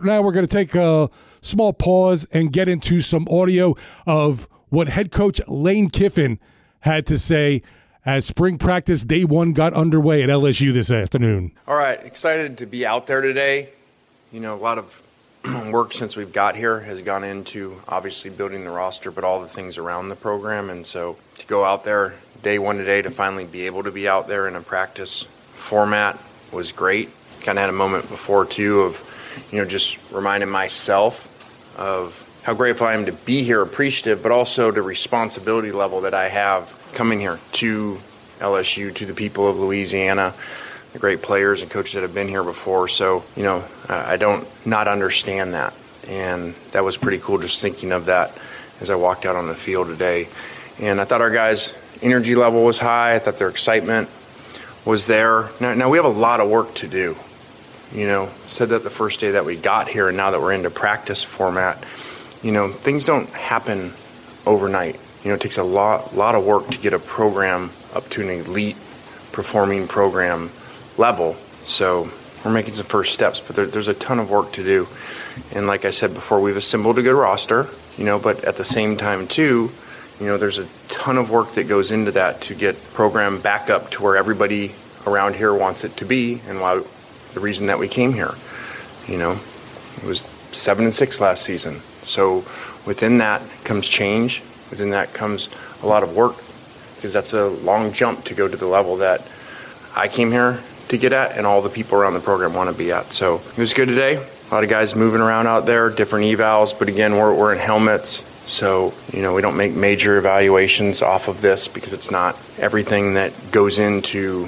now we're going to take a small pause and get into some audio of what head coach Lane Kiffin had to say as spring practice day one got underway at LSU this afternoon. All right, excited to be out there today. You know, a lot of work since we've got here has gone into obviously building the roster, but all the things around the program. And so to go out there day one today, to finally be able to be out there in a practice format was great. Kind of had a moment before too of, you know, just reminding myself of how grateful I am to be here, appreciative, but also the responsibility level that I have coming here to LSU, to the people of Louisiana, the great players and coaches that have been here before. So, you know, I don't not understand that. And that was pretty cool just thinking of that as I walked out on the field today. And I thought our guys' energy level was high. I thought their excitement was there. Now we have a lot of work to do. You know, said that the first day that we got here, and now that we're into practice format, you know, things don't happen overnight. You know, it takes a lot of work to get a program up to an elite performing program level. So we're making some first steps, but there's a ton of work to do. And like I said before, we've assembled a good roster, you know, but at the same time too, you know, there's a ton of work that goes into that to get program back up to where everybody around here wants it to be, and why the reason that we came here. You know, it was 7-6 last season. So within that comes change. Within that comes a lot of work, because that's a long jump to go to the level that I came here to get at and all the people around the program want to be at. So it was good today. A lot of guys moving around out there, different evals, but again, we're in helmets. So, you know, we don't make major evaluations off of this because it's not everything that goes into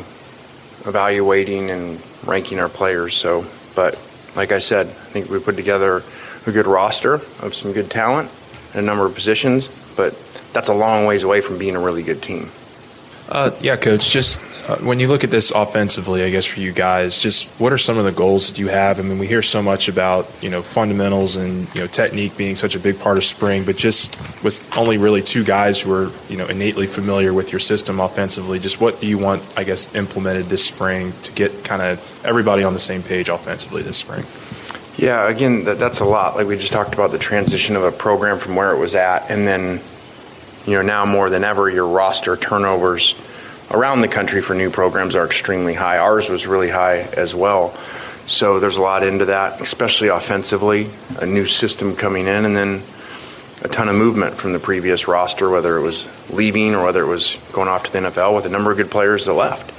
evaluating and ranking our players. So, but like I said, I think we put together a good roster of some good talent in a number of positions, but that's a long ways away from being a really good team. Yeah, Coach, just when you look at this offensively, I guess for you guys, just what are some of the goals that you have? I mean, we hear so much about, you know, fundamentals and, you know, technique being such a big part of spring, but just with only really two guys who are, you know, innately familiar with your system offensively, just what do you want, I guess, implemented this spring to get kind of everybody on the same page offensively this spring? Yeah, again, that's a lot. Like we just talked about the transition of a program from where it was at, and then, you know, now more than ever, your roster turnovers around the country for new programs are extremely high. Ours was really high as well. So there's a lot into that, especially offensively, a new system coming in, and then a ton of movement from the previous roster, whether it was leaving or whether it was going off to the NFL, with a number of good players that left.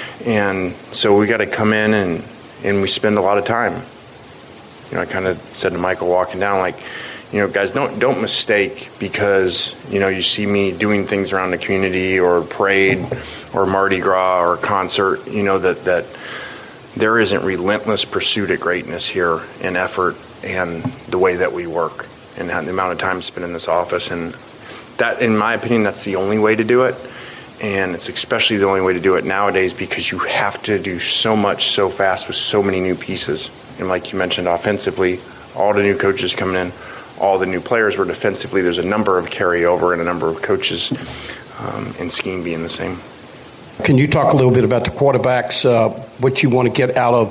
And so we got to come in and we spend a lot of time. You know, I kind of said to Michael walking down, like, you know, guys, don't mistake because, you know, you see me doing things around the community or parade or Mardi Gras or concert, you know, that there isn't relentless pursuit at greatness here and effort and the way that we work and the amount of time spent in this office. And that, in my opinion, that's the only way to do it. And it's especially the only way to do it nowadays because you have to do so much so fast with so many new pieces. And like you mentioned, offensively, all the new coaches coming in, all the new players were defensively. There's a number of carryover and a number of coaches and scheme being the same. Can you talk a little bit about the quarterbacks, what you want to get out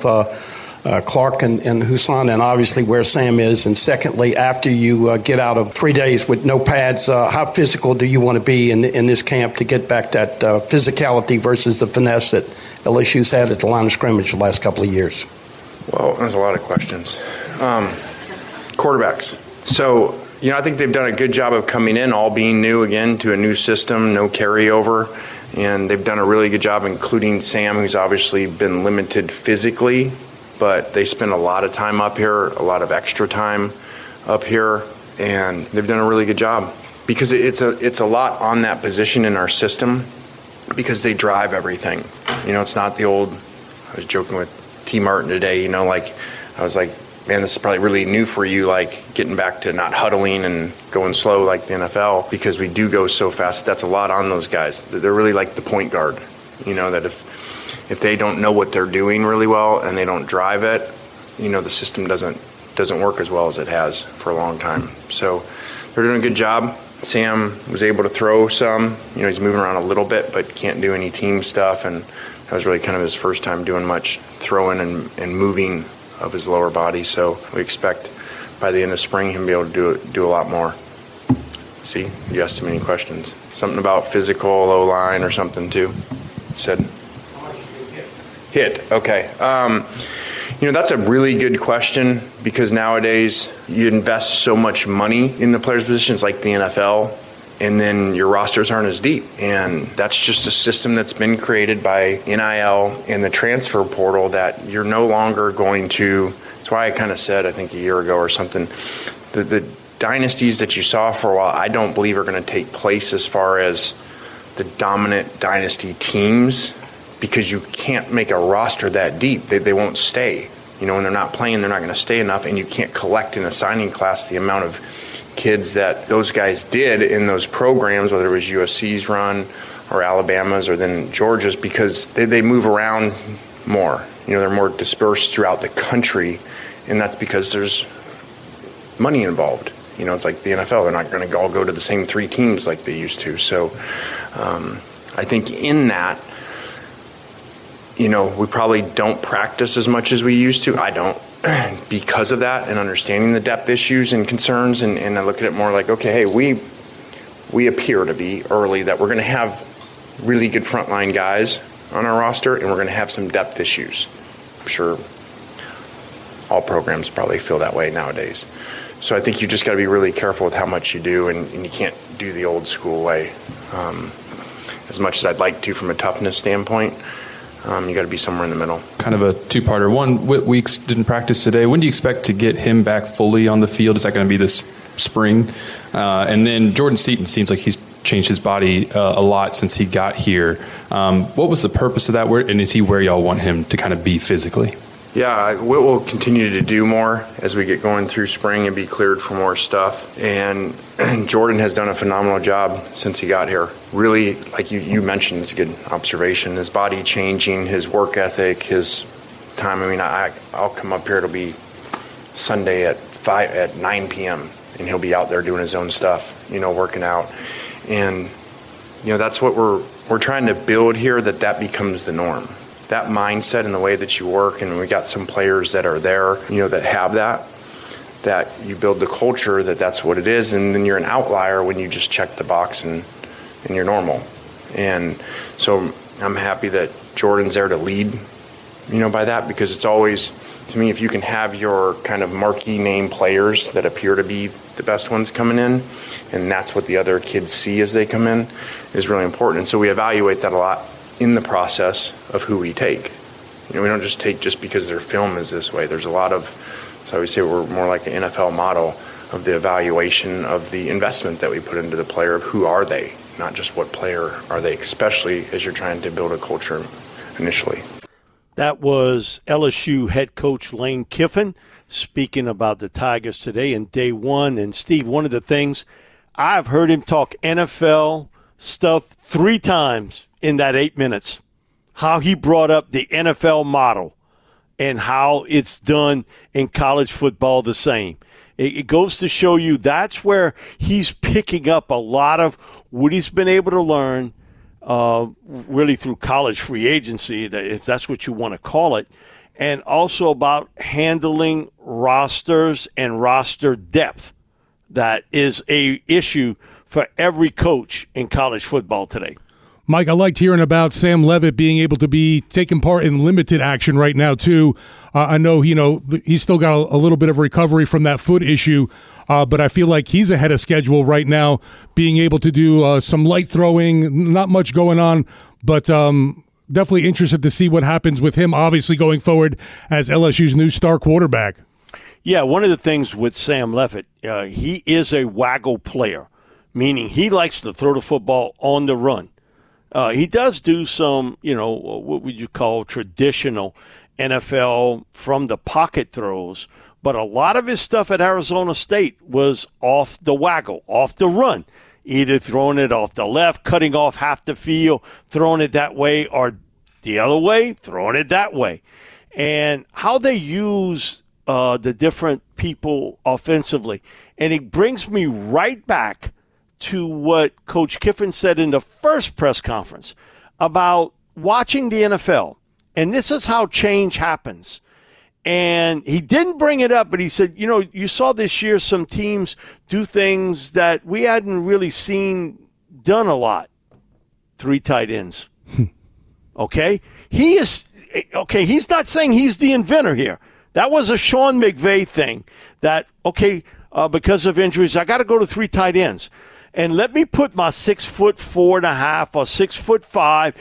of Clark and Husson, and obviously where Sam is? And secondly, after you get out of 3 days with no pads, how physical do you want to be in this camp to get back that physicality versus the finesse that LSU's had at the line of scrimmage the last couple of years? Well, there's a lot of questions. Quarterbacks. So, you know, I think they've done a good job of coming in, all being new again to a new system, no carryover. And they've done a really good job, including Sam, who's obviously been limited physically, but they spend a lot of time up here, a lot of extra time up here, and they've done a really good job because it's a lot on that position in our system because they drive everything. You know, it's not the old, I was joking with T. Martin today, you know, like, I was like, man, this is probably really new for you, like getting back to not huddling and going slow like the NFL, because we do go so fast. That's a lot on those guys. They're really like the point guard, you know, that if they don't know what they're doing really well and they don't drive it, you know, the system doesn't work as well as it has for a long time. So they're doing a good job. Sam was able to throw some, you know, he's moving around a little bit, but can't do any team stuff. And that was really kind of his first time doing much throwing and moving of his lower body. So we expect by the end of spring him to be able to do a lot more. See, you asked too many questions. Something about physical, O-line or something too. Said hit. Okay. That's a really good question because nowadays you invest so much money in the players' positions like the NFL, and then your rosters aren't as deep. And that's just a system that's been created by NIL and the transfer portal that you're no longer going to. That's why I kind of said, I think a year ago or something, the dynasties that you saw for a while, I don't believe are going to take place as far as the dominant dynasty teams, because you can't make a roster that deep. They won't stay. When they're not playing, they're not going to stay enough, and you can't collect in a signing class the amount of kids that those guys did in those programs, whether it was USC's run or Alabama's or then Georgia's, because they move around more. They're more dispersed throughout the country, and that's because there's money involved. It's like the NFL. They're not going to all go to the same 3 teams like they used to. So I think in that, we probably don't practice as much as we used to. I don't, because of that and understanding the depth issues and concerns. And I look at it more like, okay, hey, we appear to be early that we're going to have really good frontline guys on our roster, and we're going to have some depth issues. I'm sure all programs probably feel that way nowadays. So I think you just got to be really careful with how much you do, and you can't do the old school way. As much as I'd like to from a toughness standpoint, you got to be somewhere in the middle. Kind of a two-parter. One, Whit Weeks didn't practice today. When do you expect to get him back fully on the field? Is that going to be this spring? And then Jordan Seaton seems like he's changed his body a lot since he got here. What was the purpose of that? And is he where y'all want him to kind of be physically? Yeah, Whit will continue to do more as we get going through spring and be cleared for more stuff. And Jordan has done a phenomenal job since he got here. Really, like you mentioned, it's a good observation. His body changing, his work ethic, his time. I mean, I'll come up here. It'll be Sunday at 9 p.m. and he'll be out there doing his own stuff, working out. And that's what we're trying to build here. That becomes the norm. That mindset and the way that you work, and we got some players that are there, that have that you build the culture that's what it is, and then you're an outlier when you just check the box and you're normal. And so I'm happy that Jordan's there to lead, by that, because it's always, to me, if you can have your kind of marquee name players that appear to be the best ones coming in, and that's what the other kids see as they come in, is really important. And so we evaluate that a lot in the process of who we take. We don't just take just because their film is this way. There's a lot of, so I would say we're more like an NFL model of the evaluation of the investment that we put into the player, of who are they, not just what player are they, especially as you're trying to build a culture initially. That was LSU head coach Lane Kiffin speaking about the Tigers today in day one. And Steve, one of the things, I've heard him talk NFL stuff 3 times in that 8 minutes, how he brought up the NFL model and how it's done in college football the same. It goes to show you that's where he's picking up a lot of what he's been able to learn really through college free agency, if that's what you want to call it, and also about handling rosters and roster depth. That is a issue for every coach in college football today. Mike, I liked hearing about Sam Levitt being able to be taking part in limited action right now, too. I know, he's still got a little bit of recovery from that foot issue, but I feel like he's ahead of schedule right now, being able to do some light throwing, not much going on, but definitely interested to see what happens with him, obviously going forward as LSU's new star quarterback. Yeah, one of the things with Sam Levitt, he is a waggle player, meaning he likes to throw the football on the run. He does do some, what would you call traditional NFL from the pocket throws, but a lot of his stuff at Arizona State was off the waggle, off the run, either throwing it off the left, cutting off half the field, throwing it that way, or the other way, throwing it that way. And how they use the different people offensively. And it brings me right back to what Coach Kiffin said in the first press conference about watching the NFL. And this is how change happens. And he didn't bring it up, but he said, you saw this year some teams do things that we hadn't really seen done a lot. 3 tight ends. Okay? He's not saying he's the inventor here. That was a Sean McVay thing that, because of injuries, I got to go to 3 tight ends. And let me put my 6'4.5" or 6'5",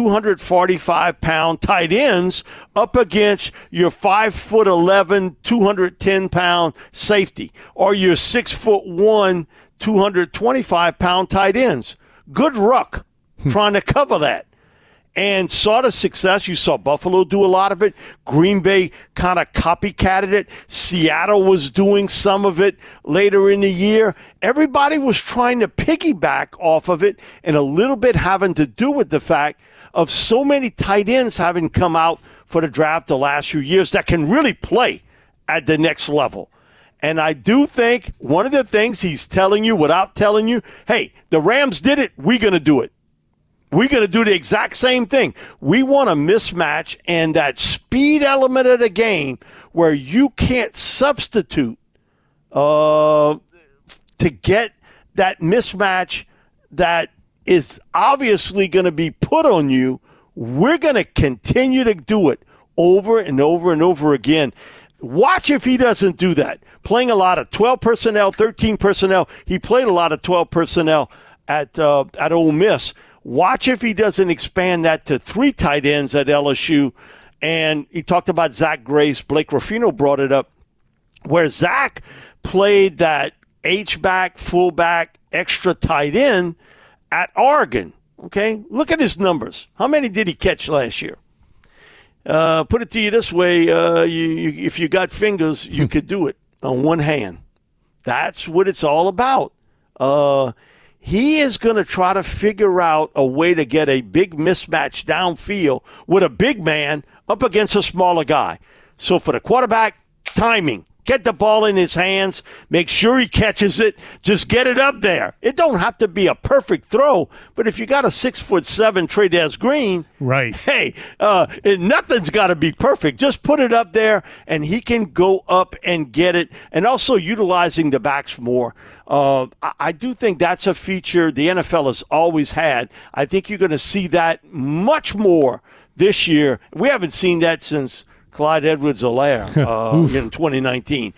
245-pound tight ends up against your 5'11", 210-pound safety, or your 6'1", 225-pound tight ends. Good ruck trying to cover that. And saw the success. You saw Buffalo do a lot of it. Green Bay kind of copycatted it. Seattle was doing some of it later in the year. Everybody was trying to piggyback off of it, and a little bit having to do with the fact of so many tight ends having come out for the draft the last few years that can really play at the next level. And I do think one of the things he's telling you without telling you, hey, the Rams did it, we're going to do it. We're going to do the exact same thing. We want a mismatch and that speed element of the game where you can't substitute to get that mismatch that is obviously going to be put on you. We're going to continue to do it over and over and over again. Watch if he doesn't do that. Playing a lot of 12 personnel, 13 personnel. He played a lot of 12 personnel at Ole Miss. Watch if he doesn't expand that to 3 tight ends at LSU. And he talked about Zach Grace. Blake Ruffino brought it up, where Zach played that H-back, fullback, extra tight end at Oregon. Okay? Look at his numbers. How many did he catch last year? Put it to you this way. If you got fingers, you could do it on one hand. That's what it's all about. He is going to try to figure out a way to get a big mismatch downfield with a big man up against a smaller guy. So for the quarterback, timing. Get the ball in his hands. Make sure he catches it. Just get it up there. It don't have to be a perfect throw, but if you got a 6'7" Trey'Dez Green, right? Hey, nothing's got to be perfect. Just put it up there, and he can go up and get it. And also utilizing the backs more. I do think that's a feature the NFL has always had. I think you're going to see that much more this year. We haven't seen that since Clyde Edwards-Helaire in 2019.